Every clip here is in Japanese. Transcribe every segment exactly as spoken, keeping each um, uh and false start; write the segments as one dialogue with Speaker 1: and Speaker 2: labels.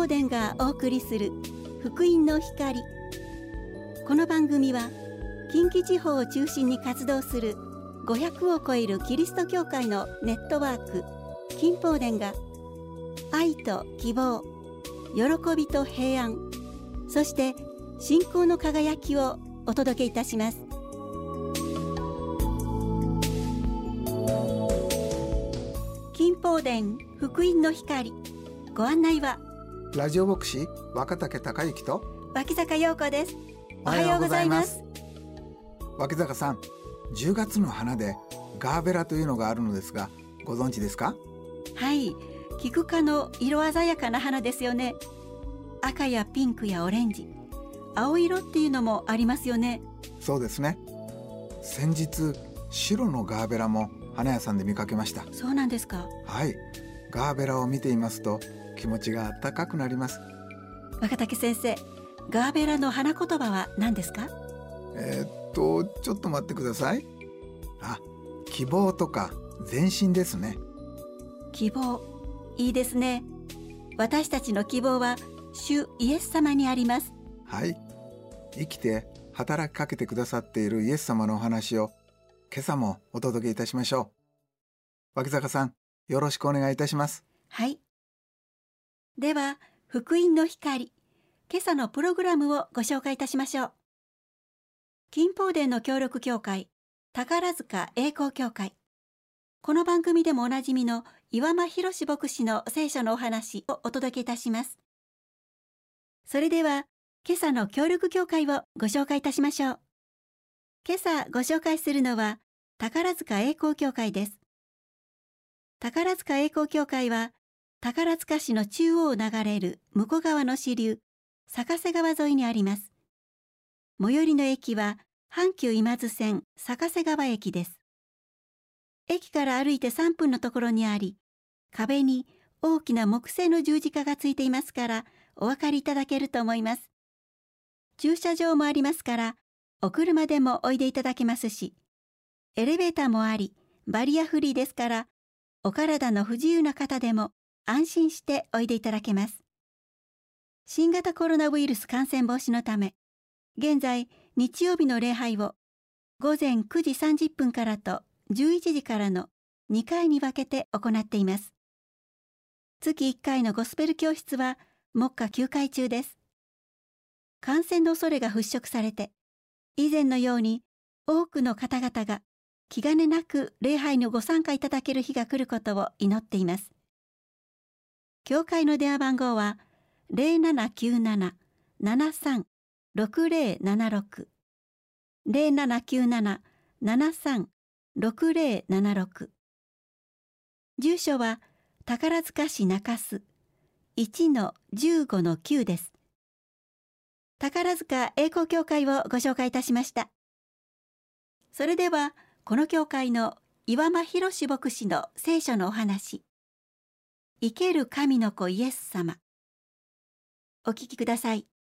Speaker 1: 伝がお送りする福音の光。この番組は近畿地方を中心に活動するごひゃくを超えるキリスト教会のネットワーク近方伝が愛と希望、喜びと平安、そして信仰の輝きをお届けいたします。近方伝福音の光、ご案内は
Speaker 2: ラジオ牧師若竹孝之と
Speaker 1: 脇坂陽子です。おはようございます。
Speaker 2: 脇坂さん、じゅうがつの花でガーベラというのがあるのですが、ご存知ですか？
Speaker 1: はい、キク科の色鮮やかな花ですよね。赤やピンクやオレンジ、青色っていうのもありますよね。
Speaker 2: そうですね。先日白のガーベラも花屋さんで見かけました。
Speaker 1: そうなんですか。
Speaker 2: はい、ガーベラを見ていますと気持ちが温かくなります。
Speaker 1: 若竹先生、ガーベラの花言葉は何ですか？
Speaker 2: えー、っとちょっと待ってください。あ、希望とか前進ですね。
Speaker 1: 希望、いいですね。私たちの希望は主イエス様にあります。
Speaker 2: はい、生きて働きかけてくださっているイエス様のお話を今朝もお届けいたしましょう。脇坂さん、よろしくお願いいたします。
Speaker 1: はい。では、福音の光、今朝のプログラムをご紹介いたしましょう。近方伝の協力協会、宝塚栄光協会。この番組でもおなじみの岩間博士牧師の聖書のお話をお届けいたします。それでは、今朝の協力協会をご紹介いたしましょう。今朝ご紹介するのは、宝塚栄光協会です。宝塚栄光協会は、宝塚市の中央を流れる向こう側の支流、坂瀬川沿いにあります。最寄りの駅は、阪急今津線坂瀬川駅です。駅から歩いてさんぷんのところにあり、壁に大きな木製の十字架がついていますから、お分かりいただけると思います。駐車場もありますから、お車でもおいでいただけますし、エレベーターもあり、バリアフリーですから、お体の不自由な方でも安心しておいでいただけます。新型コロナウイルス感染防止のため、現在日曜日の礼拝を午前くじさんじゅっぷんからとじゅういちじからのにかいに分けて行っています。月いっかいのゴスペル教室は目下休会中です。感染の恐れが払拭されて、以前のように多くの方々が気兼ねなく礼拝にご参加いただける日が来ることを祈っています。教会の電話番号は ゼロななきゅうなな ななさん ろくゼロななろく ゼロななきゅうなな ななさん ろくゼロななろく。住所は宝塚市中洲 いちのじゅうごのきゅう です。宝塚栄光教会をご紹介いたしました。それでは、この教会の岩間博士牧師の聖書のお話、生ける神の子イエス様。お聞きください。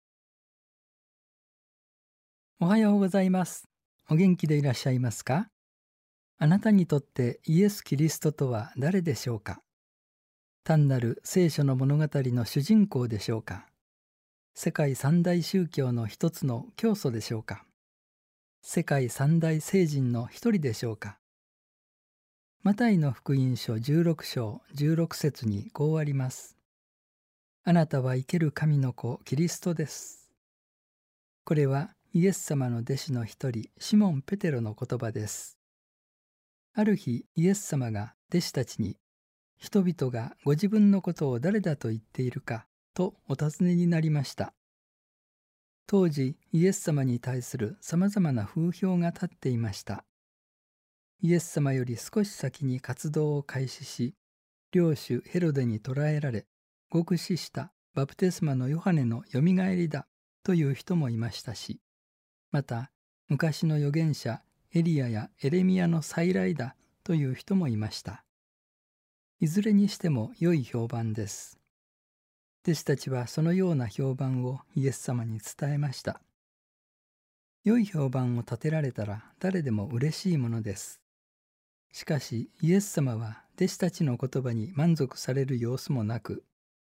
Speaker 3: おはようございます。お元気でいらっしゃいますか？あなたにとってイエス・キリストとは誰でしょうか？単なる聖書の物語の主人公でしょうか？世界三大宗教の一つの教祖でしょうか？世界三大聖人の一人でしょうか？マタイの福音書じゅうろくしょうじゅうろくせつにこうあります。あなたは生ける神の子キリストです。これはイエス様の弟子の一人シモン・ペテロの言葉です。ある日イエス様が弟子たちに、人々がご自分のことを誰だと言っているかとお尋ねになりました。当時イエス様に対するさまざまな風評が立っていました。イエス様より少し先に活動を開始し、領主ヘロデに捕らえられ、獄死したバプテスマのヨハネのよみがえりだという人もいましたし、また昔の預言者エリアやエレミヤの再来だという人もいました。いずれにしても良い評判です。弟子たちはそのような評判をイエス様に伝えました。良い評判を立てられたら誰でも嬉しいものです。しかしイエス様は弟子たちの言葉に満足される様子もなく、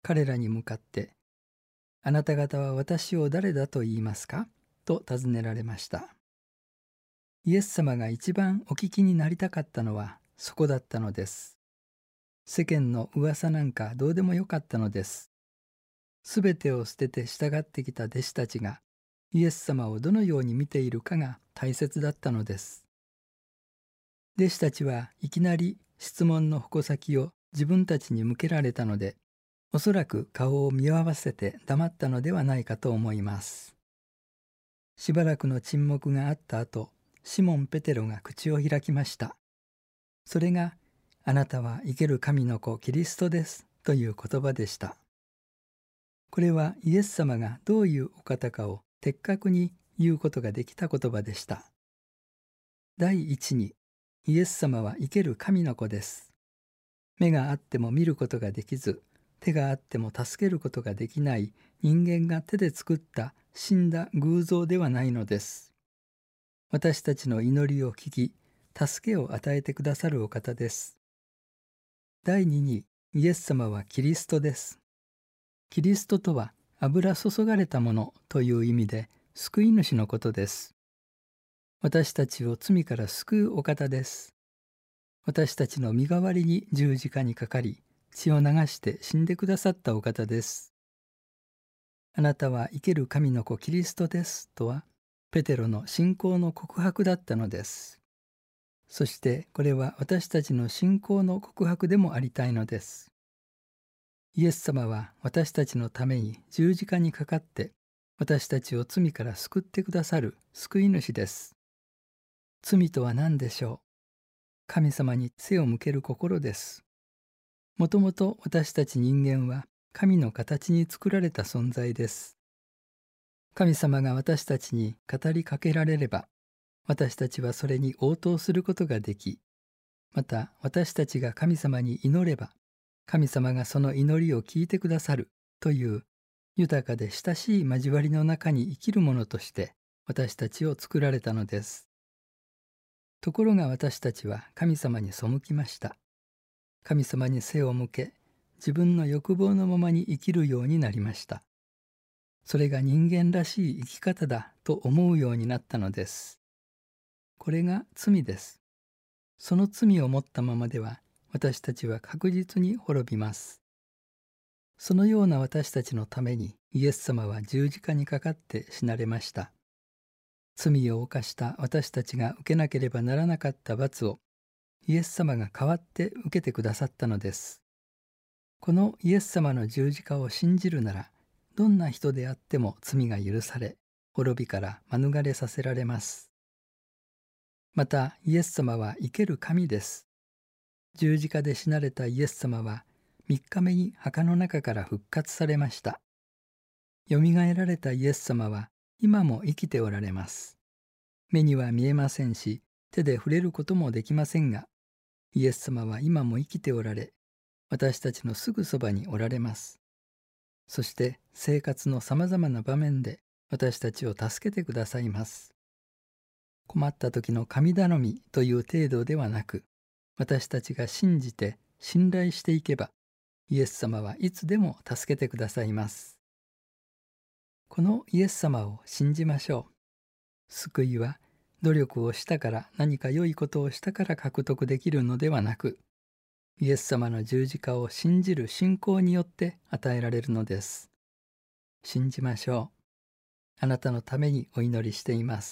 Speaker 3: 彼らに向かって、あなた方は私を誰だと言いますかと尋ねられました。イエス様が一番お聞きになりたかったのはそこだったのです。世間の噂なんかどうでもよかったのです。すべてを捨てて従ってきた弟子たちがイエス様をどのように見ているかが大切だったのです。弟子たちはいきなり質問の矛先を自分たちに向けられたので、おそらく顔を見合わせて黙ったのではないかと思います。しばらくの沈黙があった後、シモン・ペテロが口を開きました。それが、あなたは生ける神の子キリストですという言葉でした。これはイエス様がどういうお方かを的確に言うことができた言葉でした。第一に、イエス様は生ける神の子です。目があっても見ることができず、手があっても助けることができない人間が手で作った死んだ偶像ではないのです。私たちの祈りを聞き、助けを与えてくださるお方です。第二に、イエス様はキリストです。キリストとは油注がれたものという意味で、救い主のことです。私たちを罪から救うお方です。私たちの身代わりに十字架にかかり、血を流して死んでくださったお方です。あなたは生ける神の子キリストですとは、ペテロの信仰の告白だったのです。そしてこれは私たちの信仰の告白でもありたいのです。イエス様は私たちのために十字架にかかって、私たちを罪から救ってくださる救い主です。罪とは何でしょう。神様に背を向ける心です。もともと私たち人間は神の形に作られた存在です。神様が私たちに語りかけられれば、私たちはそれに応答することができ、また私たちが神様に祈れば、神様がその祈りを聞いてくださるという豊かで親しい交わりの中に生きるものとして私たちを作られたのです。ところが私たちは神様に背きました。神様に背を向け、自分の欲望のままに生きるようになりました。それが人間らしい生き方だと思うようになったのです。これが罪です。その罪を持ったままでは、私たちは確実に滅びます。そのような私たちのために、イエス様は十字架にかかって死なれました。罪を犯した私たちが受けなければならなかった罰を、イエス様が代わって受けてくださったのです。このイエス様の十字架を信じるなら、どんな人であっても罪が許され、滅びから免れさせられます。また、イエス様は生ける神です。十字架で死なれたイエス様は、三日目に墓の中から復活されました。よみがえられたイエス様は、今も生きておられます。目には見えませんし、手で触れることもできませんが、イエス様は今も生きておられ、私たちのすぐそばにおられます。そして生活のさまざまな場面で私たちを助けてくださいます。困った時の神頼みという程度ではなく、私たちが信じて信頼していけば、イエス様はいつでも助けてくださいます。このイエス様を信じましょう。救いは努力をしたから何か良いことをしたから獲得できるのではなく、イエス様の十字架を信じる信仰によって与えられるのです。信じましょう。あなたのためにお祈りしています。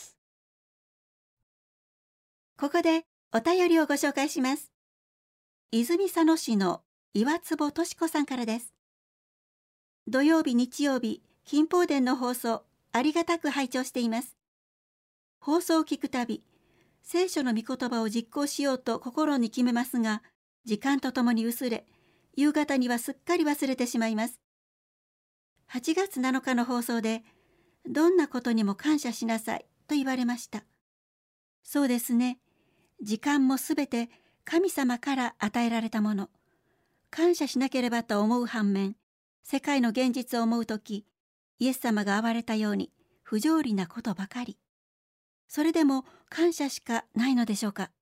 Speaker 1: ここでお便りをご紹介します。泉佐野市の岩坪敏子さんからです。土曜日日曜日金宝殿の放送ありがたく拝聴しています。放送を聞くたび、聖書の御言葉を実行しようと心に決めますが、時間とともに薄れ、夕方にはすっかり忘れてしまいます。はちがつなのかの放送で、どんなことにも感謝しなさいと言われました。そうですね。時間もすべて神様から与えられたもの。感謝しなければと思う反面、世界の現実を思うとき、イエス様が憐れたように不条理なことばかり。それでも感謝しかないのでしょうか。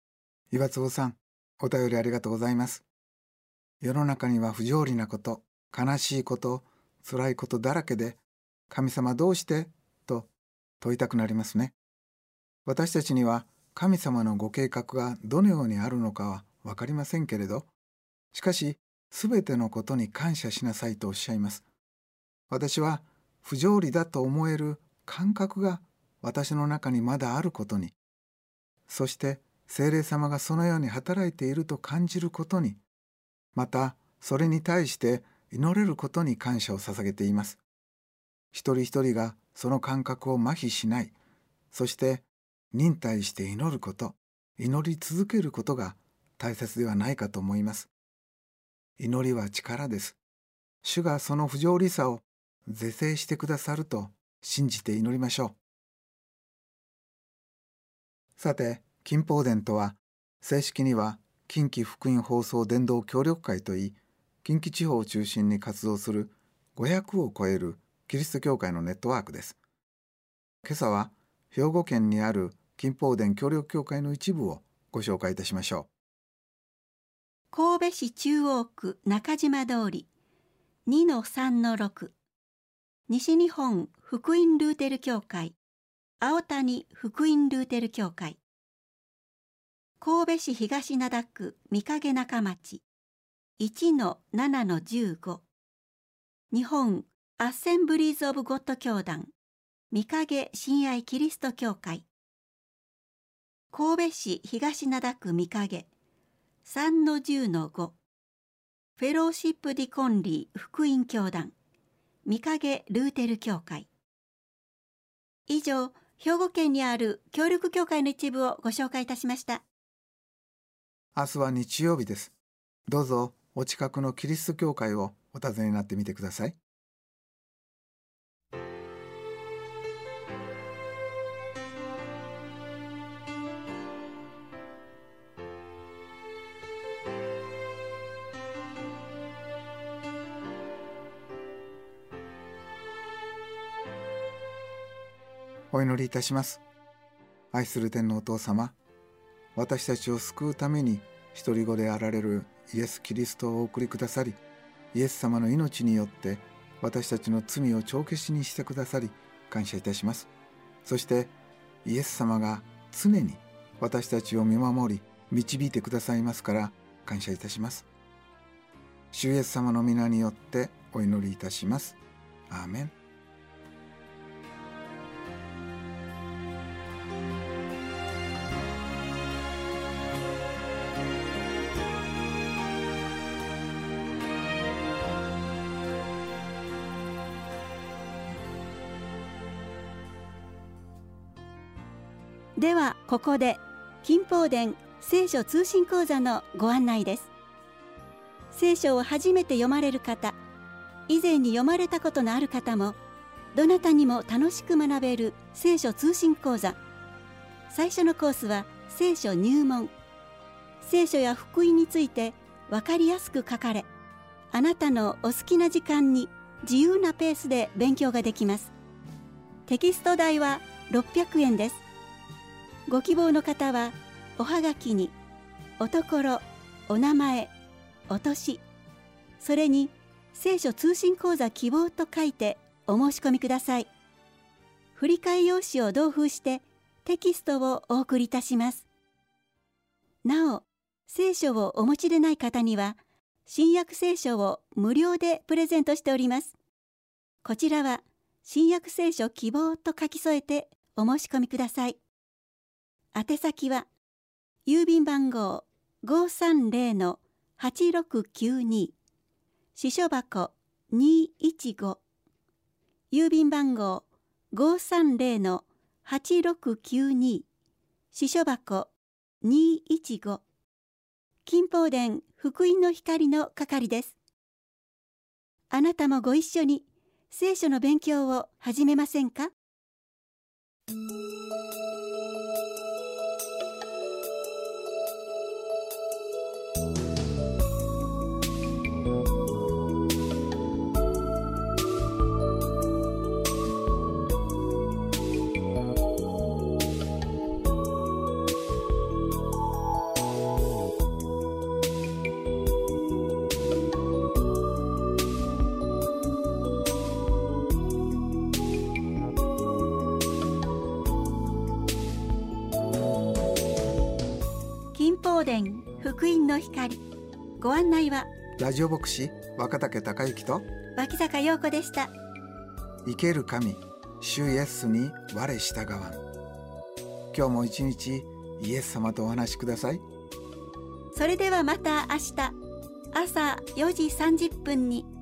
Speaker 2: 岩坪さん、お便りありがとうございます。世の中には不条理なこと、 悲しいこと、辛いことだらけで、神様どうしてと問いたくなりますね。私たちには神様のご計画がどのようにあるのかはわかりませんけれど、しかし、すべてのことに感謝しなさいとおっしゃいます。私は不条理だと思える感覚が私の中にまだあることに、そして聖霊様がそのように働いていると感じることに、またそれに対して祈れることに感謝を捧げています。一人一人がその感覚を麻痺しない、そして忍耐して祈ること、祈り続けることが大切ではないかと思います。祈りは力です。主がその不条理さを是正してくださると信じて祈りましょう。さて、金宝殿とは、正式には近畿福音放送伝道協力会といい、近畿地方を中心に活動するごひゃくを超えるキリスト教会のネットワークです。今朝は兵庫県にある金宝殿協力協会の一部をご紹介いたしましょう。
Speaker 1: 神戸市中央区中島通り にのさんのろく 西日本福音ルーテル教会青谷福音ルーテル教会、神戸市東灘区御影中町 いちのななのじゅうご 日本アッセンブリーズ・オブ・ゴッド教団御影親愛キリスト教会、神戸市東灘区御影さんのじゅうのご フェローシップ・ディ・コンリー福音教団御影ルーテル教会。以上、兵庫県にある協力教会の一部をご紹介いたしました。
Speaker 2: 明日は日曜日です。どうぞお近くのキリスト教会をお訪ねになってみてください。お祈りいたします。愛する天のお父様、私たちを救うために一人子であられるイエス・キリストをお送りくださり、イエス様の命によって私たちの罪を帳消しにしてくださり感謝いたします。そしてイエス様が常に私たちを見守り導いてくださいますから感謝いたします。主イエス様の皆によってお祈りいたします。アーメン。
Speaker 1: ではここで金宝殿聖書通信講座のご案内です。聖書を初めて読まれる方、以前に読まれたことのある方も、どなたにも楽しく学べる聖書通信講座。最初のコースは聖書入門。聖書や福音について分かりやすく書かれ、あなたのお好きな時間に自由なペースで勉強ができます。テキスト代はろっぴゃくえんです。ご希望の方はおはがきにおところ、お名前、お年、それに聖書通信講座希望と書いてお申し込みください。振替用紙を同封してテキストをお送りいたします。なお、聖書をお持ちでない方には新約聖書を無料でプレゼントしております。こちらは新約聖書希望と書き添えてお申し込みください。宛先は郵便番号 ごーさんぜろのはちろくきゅうに 支所箱にいちご、郵便番号 ごーさんぜろのはちろくきゅうに 支所箱にいちご、金宝殿福音の光の係です。あなたもご一緒に聖書の勉強を始めませんか？ 園福音の光、ご案内は
Speaker 2: ラジオ牧師若竹孝之と
Speaker 1: 脇坂陽子でした。
Speaker 2: 生ける神主イエスに我従わん。今日も一日イエス様とお話しください。
Speaker 1: それではまた明日朝よじさんじゅっぷんに